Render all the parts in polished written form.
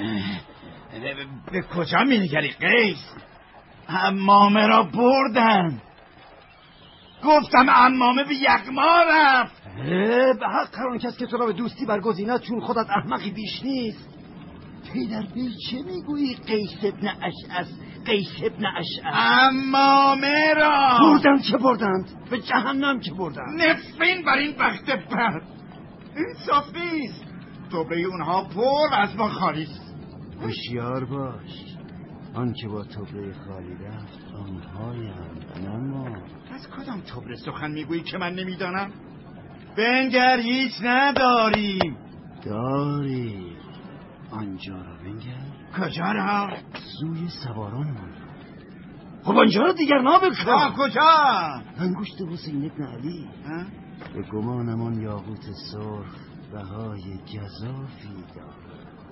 به کجا می‌نگری قیس؟ عمامه را بردن. گفتم عمامه به یغما رفت. به حق هر آن کس که تو را به دوستی برگزیند، چون خودت احمقی بیش نیست. پیدر پی چه میگویی قیس ابن اشعث؟ قیس ابن اشعث عمامه را بردن. چه بردند؟ به جهنم که بردند. نفرین بر این بخت بد. انصاف نیست. توبه اونها پر از ما خالی است. هوشیار باش، آن که با توبه خالی رفت آنهایند، نه ما. از کدام توبه سخن میگویی که من نمیدانم؟ بنگر هیچ نداریم. داری. آنجا را بنگر. کجا را؟ سوی سوارانمان. خب آنجا را دیگر نابکن. کجا؟ انگشت حسین ابن علی. به گمانم آن یاقوت سرخ بهای گزافی دارد.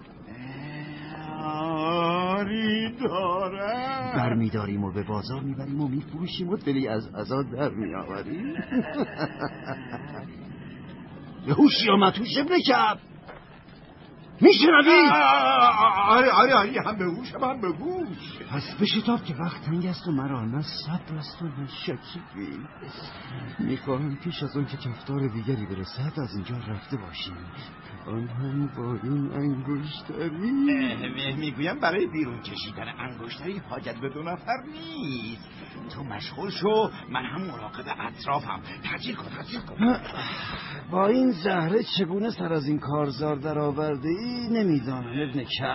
آری دارد. برمیداریم و به بازار میبریم و میفروشیم و دلی از عزا در میآوریم. به هوشی آمد هوش ابن کعب. میشنوی؟ آری هم به هوش هم به گوش. پس بشتاب که وقت تنگ است و مرا نه صبر است و نه شکیبی. میخواهم پیش از اون که کفتار دیگری برسد از اینجا رفته باشیم، آن هم با این انگشتری. میگویم برای بیرون کشیدن انگشتری حاجت به 2 نفر نیست. تو مشغول شو، من هم مراقب اطرافم. ترجیل کن. با این زهره چگونه سر از این کارزار در آورده ای نمیدانم ابن کعب.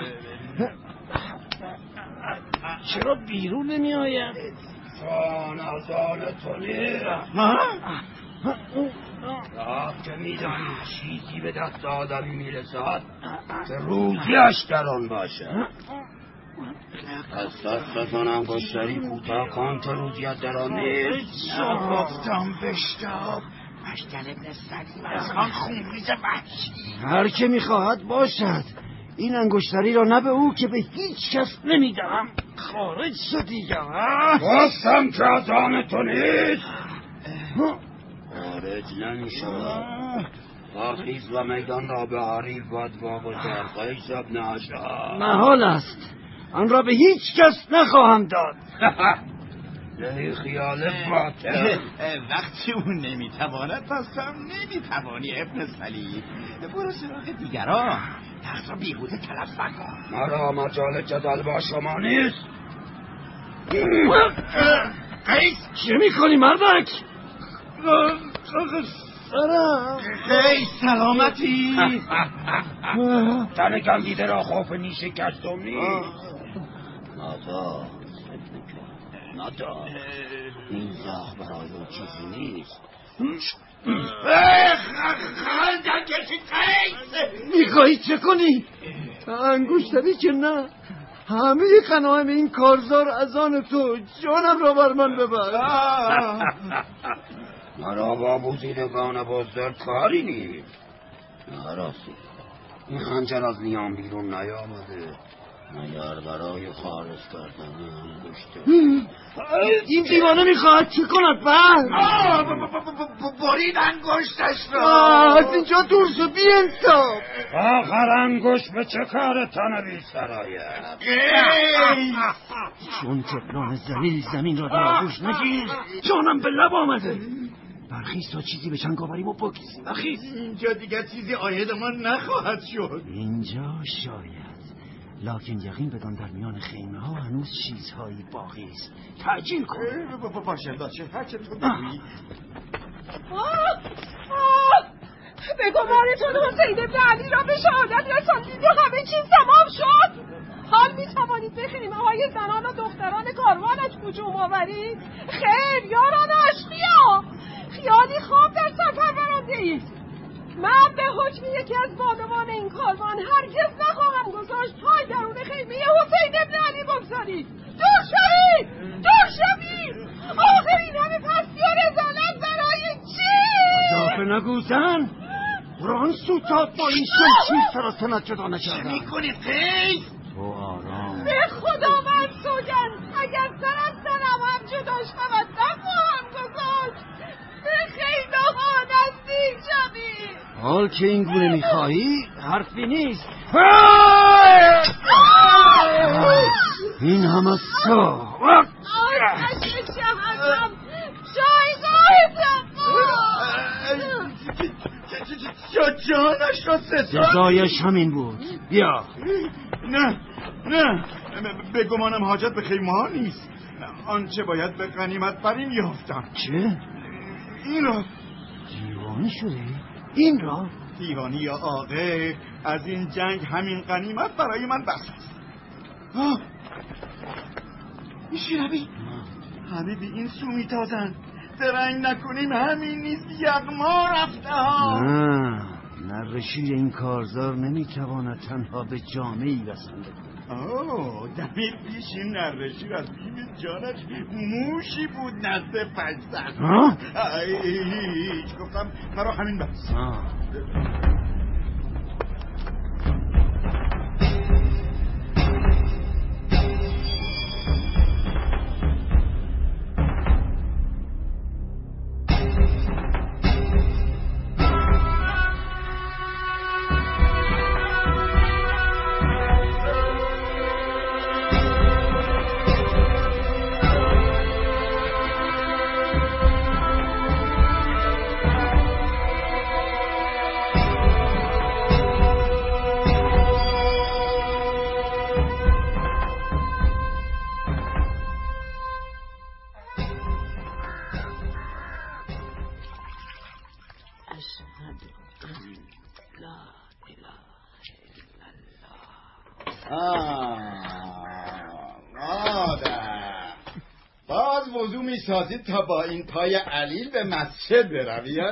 چرا بیرون نمی آید؟ چون از آن تو نیست که میدانی چیزی به دست آدمی میرسد که روزیش در آن باشه. از دستتان انگشتری کوتاه کن که روزیت در آن نیست. گفتم بشتاب. مشتل ابن سلیم از آن خونریز وحشی. هر که میخواهد باشد. این انگشتری را نه به او که به هیچ کس نمیدهم. خارج شو دیگر. گفتم که از آن تو نیست. خارج نمیشود. خیز و میدان را به عریف باید واگذار. قیس ابن اشعث. محال است. آن را به هیچ کس نخواهم داد. نه خیال باطل. وقتی اون نمیتواند پس هم نمیتوانی ابن سلیم. برو سراغ دیگران. وقت را بیهوده تلف نکن. مرا مجال جدل با شما نیست. قیس چه میکنی مردک؟ قیس سلامتی. تن گندیده را خوف نیشه کشتم نیست. ندار این زخم برای اون چیزی نیست. خندن کشید قیس. میخواهی چه کنی؟ انگشتری که نه. همه غنایم این کارزار از آن تو. جانم را بر من ببر. مرا با بوزیدگان بزرگ کاری نیست. نراستی این خنجر از نیام بیرون نیامده مگر برای خارج کردن انگشتر. این دیوانه میخواهد چه کند؟ برید انگشتش را. از اینجا دور شو بی انصاف. آخر انگشت به چه کار تنبی سرایه؟ چون تفلان زلیل زمین را در آغوش نگیر. جانم به لب آمده. برخیز تا چیزی به چنگ آوریم و بگذیم. برخیز. اینجا دیگر چیزی عاید ما نخواهد شد. اینجا شاید، لکن یقین بدان در میان خیمه ها هنوز چیزهایی باقی است. تعجیل کن. باشه هر چه تو بگویی. به گمانتون حسین ابن علی را به شهادت رساندید و همه چیز تمام شد. حال میتوانید به خیمه های زنان و دختران کاروانش هجوم آورید؟ خیر یاران اشقیا، خیالی خواب در سفر برانده اید. من به حکم یکی از بانوان این کاروان هرگز نخواهم گذاشت پای درون خیمه حسین ابن علی بگذارید. دور شوید. آخر این همه پستی و رذالت برای چی؟ اضافه نگو زن. بران سوتاد با این شمشیر سراسنت جدا نکردم. چه میکنی قیس؟ تو آرام. به خدا من سوگند اگر سرم هم جدا شود نخواهم گذاشت. به خیمه ها نزدیک شوید. حال که این گونه میخواهی حرفی نیست. این هم از تو. آتش جهنم جانش را ستاد. جزایش همین بود. بیا. نه به گمانم حاجت به خیمه ها نیست. آنچه باید به غنیمت برین یافتم. چه؟ این را. دیوانه شده؟ این را؟ دیوانی یا آقه، از این جنگ همین غنیمت برای من بس است. میشیربی همه به این سو میتازند. درنگ نکنیم همین نیست یغما رفته ها. نرشی این کارزار نمیتواند تنها به جامعی بسنده کند. دمی پیش این نرشی از بیم جانش موشی بود نزد پجزد. هیچ گفتم مرا همین بس. مادر باز وضو میسازید تا با این پای علیل به مسجد بروی؟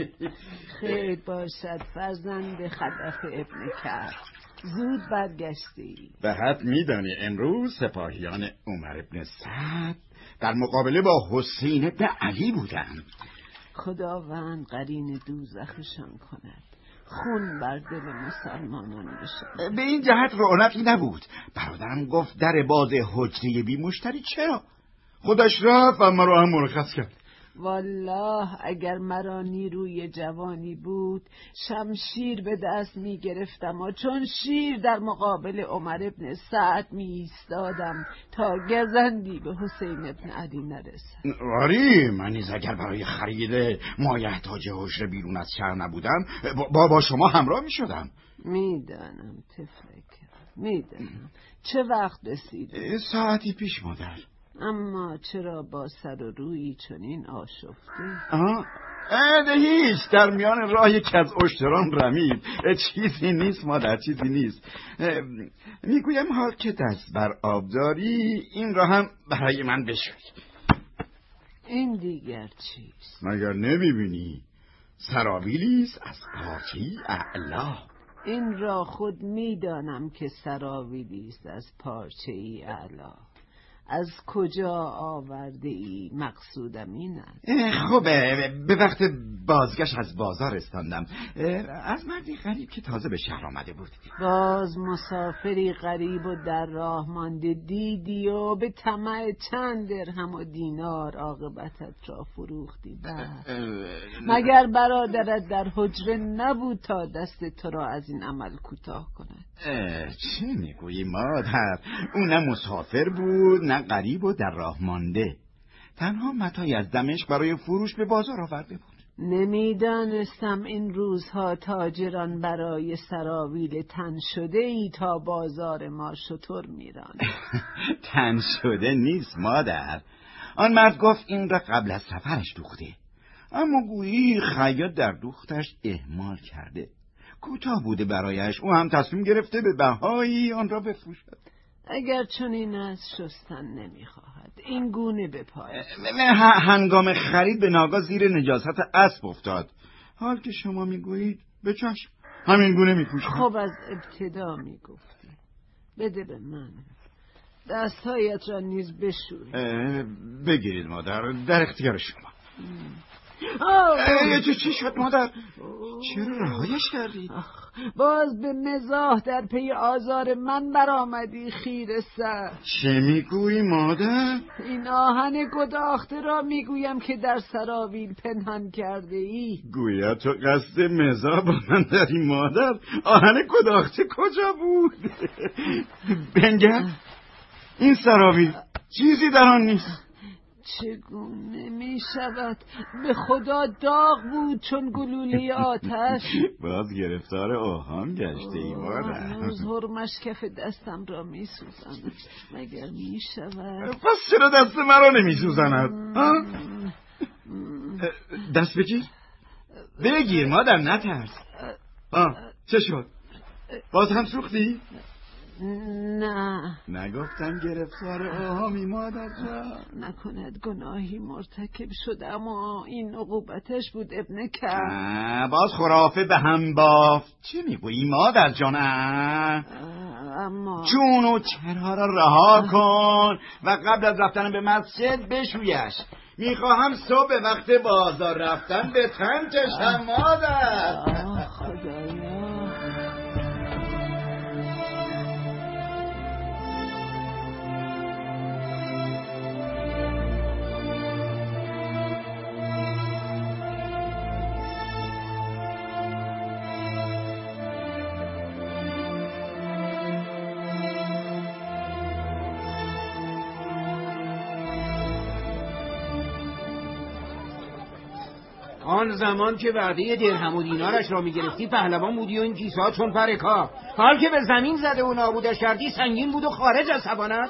خیر باشد فرزند خدف ابن کعب، زود برگشتی. به حد میدانی امروز سپاهیان عمر ابن سعد در مقابله با حسین ابن علی بودند. خداوند قرین دوزخشان کند، خون بر دل مسلمانان بشه. به این جهت رونقی نبود. برادرم گفت در باز حجره بی مشتری چرا؟ خودش رفت و مرا هم مرخص کرد. والله اگر مرا نیروی جوانی بود شمشیر به دست می گرفتم و چون شیر در مقابل عمر ابن سعد می ایستادم تا گزندی به حسین ابن علی نرسد. آری من نیز اگر برای خرید مایحتاج حجره بیرون از شهر نبودم با شما همراه می شدم. میدانم تفلک، میدانم. چه وقت رسید؟ ساعتی پیش مادر. اما چرا با سر و روی چنین آشفته؟ هیچ، در میان راه یکی از اشتران رمید. چیزی نیست مادر، چیزی نیست. میگویم حال که دست بر آب داری این را هم برای من بشوی. این دیگر چیست؟ مگر نمیبینی سراویلیست از پارچه‌ای اعلا. این را خود میدانم که سراویلیست از پارچه‌ای اعلا. از کجا آورده ای؟ مقصودم این است. خب به وقت بازگشت از بازار استاندم از مردی غریب که تازه به شهر آمده بود. باز مسافری غریب و در راه مانده دیدی و به طمع چند درهم و دینار عاقبتت را فروختی. مگر برادرت در حجره نبود تا دست تو را از این عمل کوتاه کند؟ چی میگویی مادر؟ او نه مسافر بود نه غریب و در راه مانده. تنها متاعی از دمشق برای فروش به بازار آورده بود. نمیدانستم این روزها تاجران برای سراویل تن شده ای تا بازار ما شتر میران. تن شده نیست مادر. آن مرد گفت این را قبل از سفرش دوخته، اما گویی خیاط در دوختش اهمال کرده. کوتاه بوده برایش، او هم تصمیم گرفته به بهایی آن را بفروشد. اگر چنین است شستن نمیخواهد، این گونه بپاید. هنگام خرید به ناگاه زیر نجاست اسب افتاد. حال که شما میگویید به چشم، همین گونه میپوشم. خب از ابتدا میگفتی. بده به من، دستهایت را نیز بشوی. بگیرید مادر، در اختیار شما. چی شد مادر؟ چرا رهایش کردی؟ باز به مزاح در پی آزار من برآمدی خیره سر. چه میگویی مادر؟ این آهن گداخته را میگویم که در سراویل پنهان کرده ای. گویا تو قصد مزاح با من داری مادر؟ آهن گداخته کجا بود؟ بنگر این سراویل چیزی در آن نیست. چگونه می شود؟ به خدا داغ بود چون گلوله آتش. باز گرفتار اوهام گشته ای مادر. هنوز هرمش کف دستم را می سوزند. مگر می شود؟ پس چرا دست مرا نمی سوزند؟ دست بگیر؟ بگیر مادر نترس. چه شد؟ باز هم سوختی؟ نه. نگفتم گرفتار اوهامی مادر جان؟ نکند گناهی مرتکب شدم و این عقوبتش بود ابن کرد. باز خرافه به هم بافت. چه میگویی مادر جان؟ اما جون و چرا را رها کن و قبل از رفتن به مسجد بشویش. میخواهم صبح وقت بازار رفتن به تن کشم مادر. خدایا. آن زمان که وعده درهم و دینارش را میگرفتی پهلوان بودی و این کیسه ها چون پر کاه. حال که به زمین زده و نابودش کردی سنگین بود و خارج از توانت.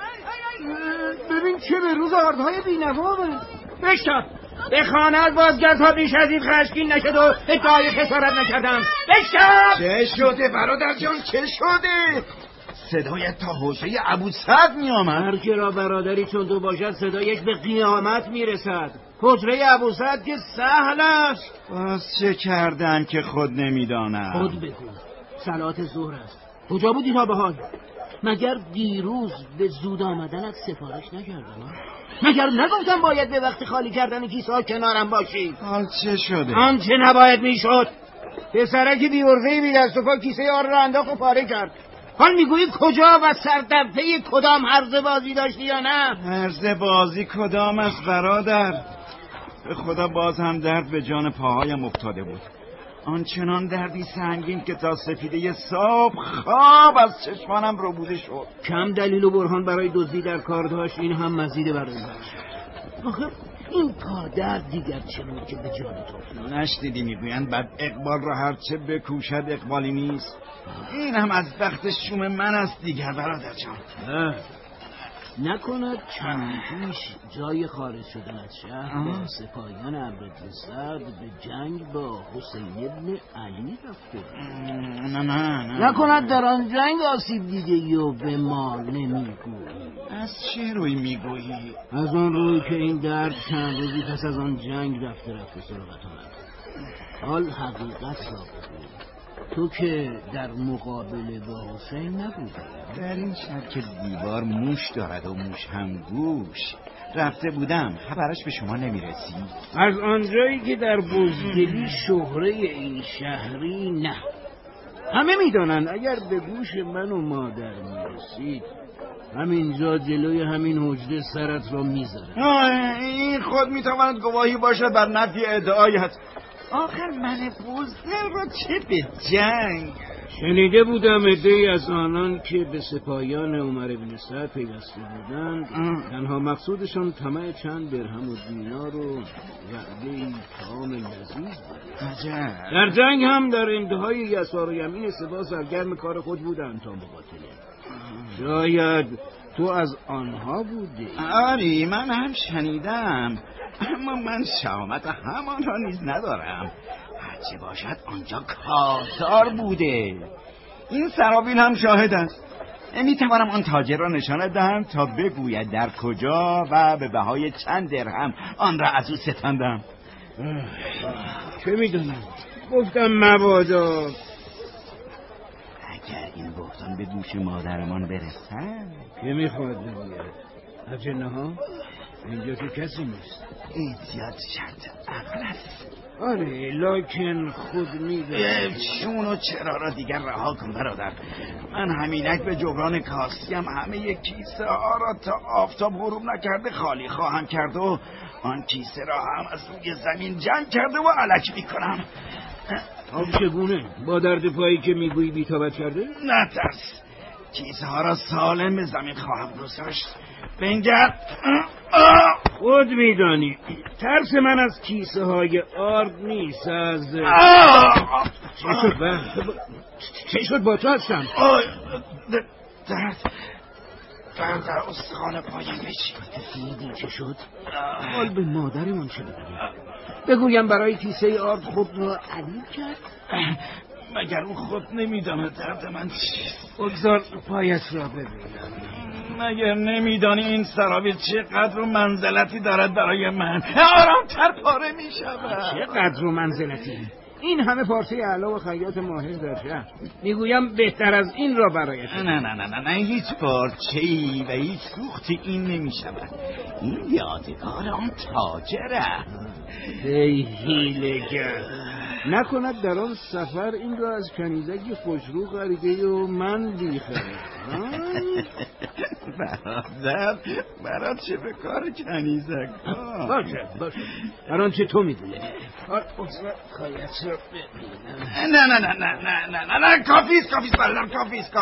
ببین چه به روز آردهای بینوامه. بشتاب به خانه‌ات بازگرد تا بیش از این خشمگین نشد و ادعای خسارت نکردم. بشتاب. چه شده برادر جان چه شده؟ صدایت تا حوشه ابوسعد می آمد. هر که را برادری چون تو باشد صدایش به قیامت می رسد. حجره ابوسعد که سهل است. باز چه کردن که خود نمیدانم؟ خود بگو. صلات ظهر است. کجا بودی تا به حال؟ مگر دیروز به زود آمدنت سفارش نکردم؟ مگر نگفتم باید به وقت خالی کردن کیسه ها کنارم باشی؟ حال چه شده؟ آنچه نباید میشد. پسرک بیورزهی بی دست و پا کیسه آر را انداخت و پاره کرد. حال میگویی کجا و سردرپه کدام هرزه بازی داشتی یا نه؟ هرزه بازی کدام است برادر؟ به خدا باز هم درد به جان پاهایم افتاده بود. آنچنان دردی سنگین که تا سفیده صبح خواب از چشمانم ربوده شد. کم دلیل و برهان برای دزدی در کار داشت. این هم مزید برای من. آخه این پادر دیگر چه بود که به جان تو؟ نشنیدی میگویند بعد اقبال را هرچه بکوشد اقبالی نیست. این هم از بخت شوم من است دیگر برادر جان. نکند چند پیش جای خارج شدن از شهر با سپاهیان عبدالسعد به جنگ با حسین ابن علی رفته؟ نه نکند در آن جنگ آسیب دیده و به ما نمیگویی؟ از چه روی میگویی؟ از آن روی که این درد چند روزی پس از آن جنگ رفته سراغت آمد. حال حقیقت را بگوی. تو که در مقابله با حسین نبودی؟ در این شهر که دیوار موش دارد و موش هم گوش رفته بودم. خبرش به شما نمیرسی؟ از آنجایی که در بزدلی شهره این شهری نه. همه میدانند اگر به گوش من و مادر میرسید همینجا جلوی همین حجره سرت را میذارم. این خود میتواند گواهی باشد بر نفی ادعایت. آخر من بزدل را چه به جنگ؟ شنیده بودم عده‌ای از آنان که به سپاهیان عمر بن سعد پیوسته بودند تنها مقصودشان طمع چند درهم و دینار و وعده‌ای طعام لذیذ بود. عجب. در جنگ هم در انتهای یسار و یمین سپاه سرگرم کار خود بودند تا مقاتله. شاید تو از آنها بودی؟ آری من هم شنیدم، اما من شهامت همان را نیز ندارم. هرچه باشد آنجا کارزار بوده. این سراویل هم شاهد است. میتوانم آن تاجر را نشانه دهم تا بگوید در کجا و به بهای چند درهم آن را از او ستاندم. چه میدونم؟ گفتم مبادا. اگر این بهتان به گوش مادرمان برسد. که میخواد بگوید؟ اجنه ها؟ اینجا که کسی نیست. ایتیاد شرط عقل است. آره لکن خود میدونم. چون و چرا را دیگر رها کن برادر. من همینک به جبران کاسیم همه کیسه ها را تا آفتاب غروب نکرده خالی خواهم کرد و آن کیسه را هم از روی زمین جمع کرده و علک میکنم. آب چگونه؟ با درد پایی که میگویی بی‌تابت کرده؟ نترس، کیسه ها را سالم به زمین خواهم گذاشت. بنگر. خود میدانی ترس من از کیسه های آرد نیست، از چه شد با تو هستم؟ درد در استخوان پایم بچید. دیدی چه شد؟ حال به مادرمون چه بگویم برای کیسه آرد خود را علیل کرد؟ مگر او خود نمیداند درد من چیست؟ بگذار پایت را ببینم. مگر نمیدانی این سرابی چقدر و منزلتی دارد برای من؟ آرامتر پاره میشود. چقدر و منزلتی؟ این همه پارچه اعلی و خیاط ماهر در شهر. میگویم بهتر از این را برایت. نه هیچ پارچه‌ای و هیچ سوختی این نمیشود. این یادگار آن تاجره. ای هیلگر، نکند در آن سفر این را از کنیزکی خوشرو خریده و من بیخرم. برادر برات چه به کار کنیزک؟ باشه بران چه تو میدونی. نه کافیست برادر، کافیست.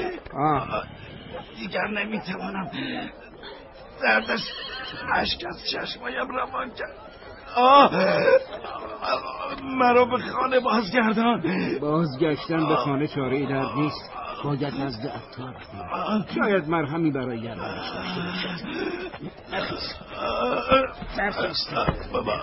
دیگر نمیتوانم. دردش اشک از چشمایم روان کرد. مرا به خانه بازگشتن به خانه چاره‌ای در نیست. باید نزد عطار شاید مرهمی برای گردنش داشته باشد. نخیست بابا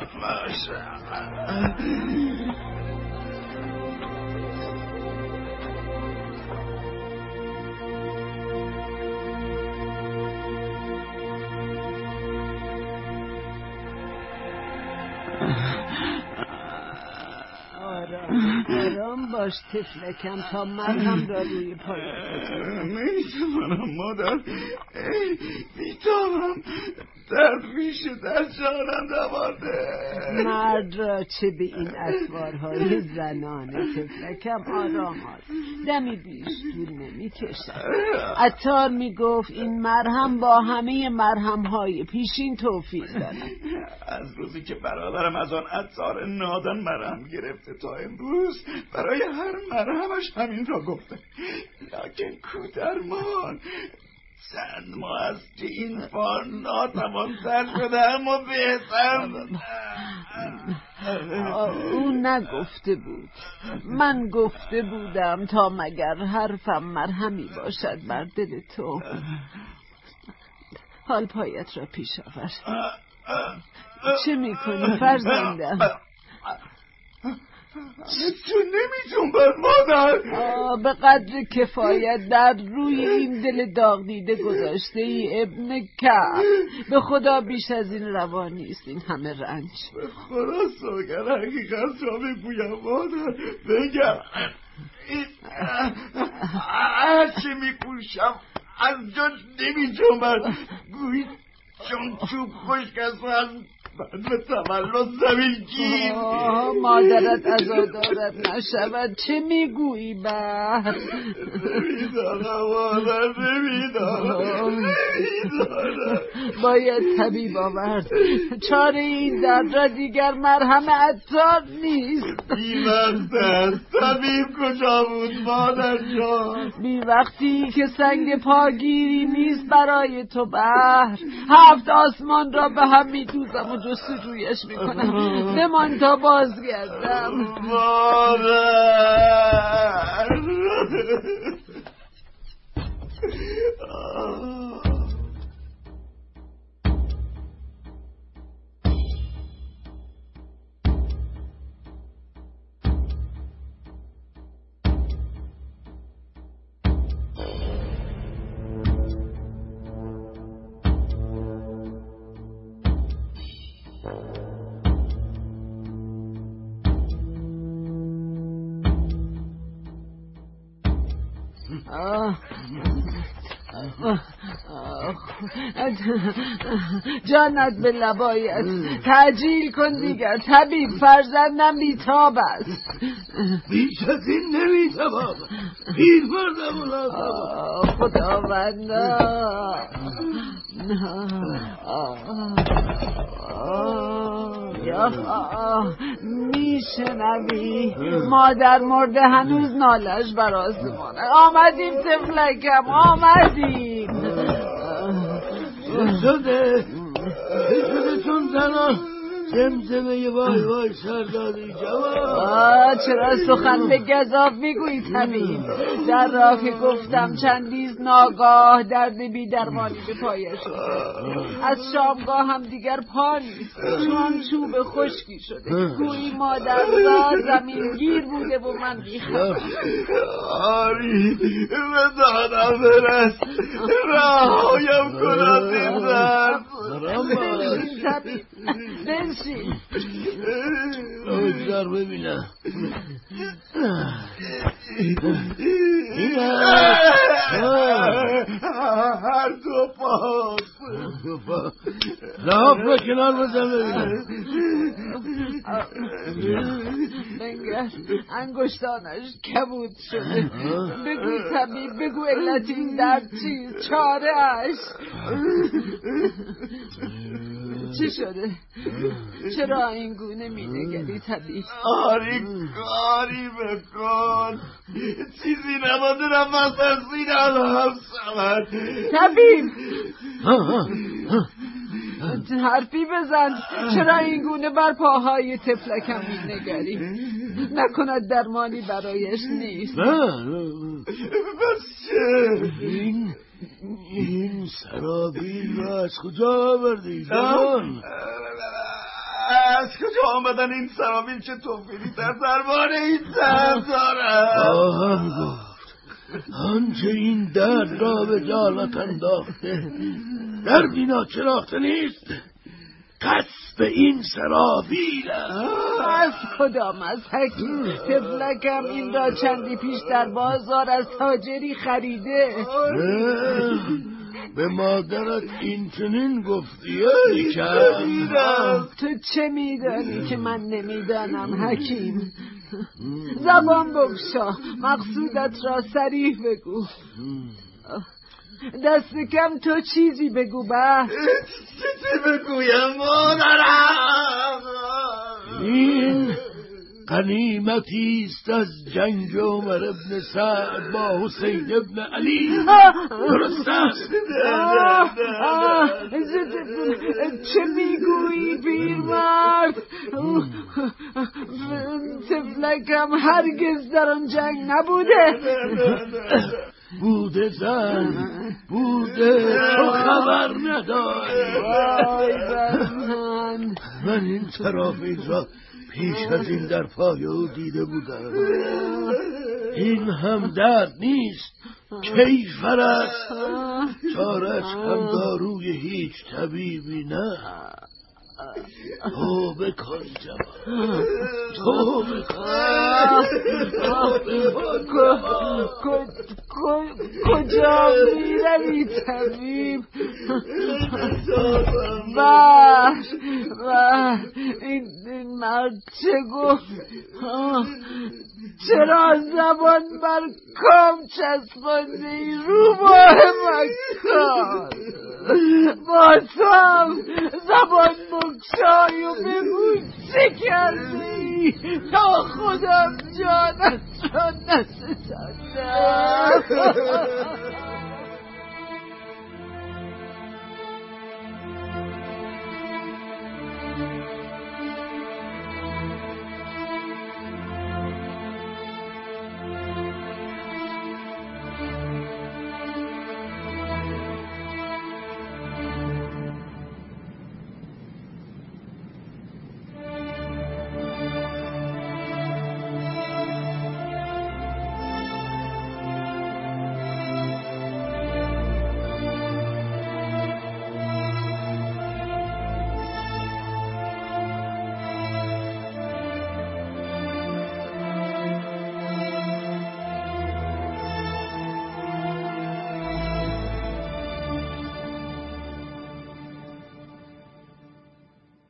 آرام باش طفلکم تا مرهم را روی پایت. نمیتوانم مادر، میتوانم درد میشه در جانم دوارده. مرد را چه به این اطوارهای زنانه طفلکم. آرام دمی بیشتر نمیکشد. عطار میگفت این مرهم با همه مرهمهای پیشین توفیق دارد. از روزی که برادرم از آن عطار نادان مرهم گرفته تا امروز برای هر مرهمش همین را گفته. لکن کودرمان چند ماه از که این فار ناتوان‌تر شده اما بهتر. او نگفته بود، من گفته بودم تا مگر حرفم مرهمی باشد بر دل تو. حال پایت را پیش آور. چه میکنی فرزندم؟ تو نمیتون بر مادر. به قدر کفایت در روی این دل داغ دیده گذاشته ای ابن کعب. به خدا بیش از این روا نیست این همه رنج. به خدا سوگر حقیقت را بگویم مادر. بگم هرچی میپوشم از جاش نمیجنبد. گویی چون چوب خشک است و از به تولد زمین گیر. مادرت عزادارت نشود. چه میگویی بر؟ نمیدانم مادر، نمیدانم. باید طبیب آورد. چاره این درد را دیگر مرهم عطار نیست. بی وقت است. طبیب کجا بود مادر جان؟ بی وقتی که سنگ پاگیری نیست برای تو بر. 7 آسمان را به هم میدوزم و جستجویش میکنم. بمان تا بازگردم. مادر جانت به لبایت، تعجیل کن دیگر طبیب، فرزندم بیتاب است. بیش از این نمیتوانم، پیر مردم خداوندا. میشنوی؟ مادر مرده هنوز نالش بر آسمان. آمدیم طفلکم، آمدیم. شده چون زنان زمزمه وای وای سرداری جوان. چرا سخن به گزاف میگویی طبیب؟ در راه که گفتم چندیز ناگاه درد بی درمانی به پایش شده. از شامگاه هم دیگر پا نیست، چون چوب خشکی شده. گویی مادرزاد زمین گیر بوده و من بیخبر. آری به دادم برس، رهایم کن از این درد. بنشین طبیب، بنشین. بگذار ببینم. هر دو پاس لحاف را کنار بزن ببینم. بنگر انگشتانش کبود شده. بگو طبیب، بگو علت این درد چیست؟ چاره اش چی شده؟ چرا این گونه می نگری طبیب؟ آری کاری بکن، چیزی نمانده نفس از سینه هم شود. طبیب حرفی بزن. چرا این گونه بر پاهای طفلکم می نگری؟ نکند درمانی برایش نیست؟ بس این سرابیل را از کجا آوردی؟ از کجا آمدن این سرابیل؟ چه توفیلی در درباره این درد دارد؟ آهم گفت آنچه این درد را به جالت انداخته دردی ناچراخته نیست، قصد این سرابیل از کدام از حکیم؟ طفلکم این را چندی پیش در بازار از تاجری خریده. به مادرت این چنین گفتی؟ تو چه میدانی که من نمیدانم حکیم؟ زبان بگشا، مقصودت را صریح بگو. دست کم تو چیزی بگو. چیزی بگویم مادرم؟ این غنیمتی است از جنگ عمر ابن سعد با حسین ابن علی. درست است؟ چه میگویی پیرمرد؟ طفلکم هرگز در آن جنگ نبوده. بوده زن، بوده، تو خبر نداری. من این سرابیل را پیش از این در پای او دیده بودم. این هم درد نیست، کیفر است. چارش هم داروی هیچ طبیبی نه. توبه کن جوان، توبه کن. کجا میروی طبیب؟ این مرد چه گفت؟ چرا زبان بر کام چسبانده رو ماه مکان؟ با تو هم زبان بگشای و بگو چه کردی تا خودم جانت را نستانم.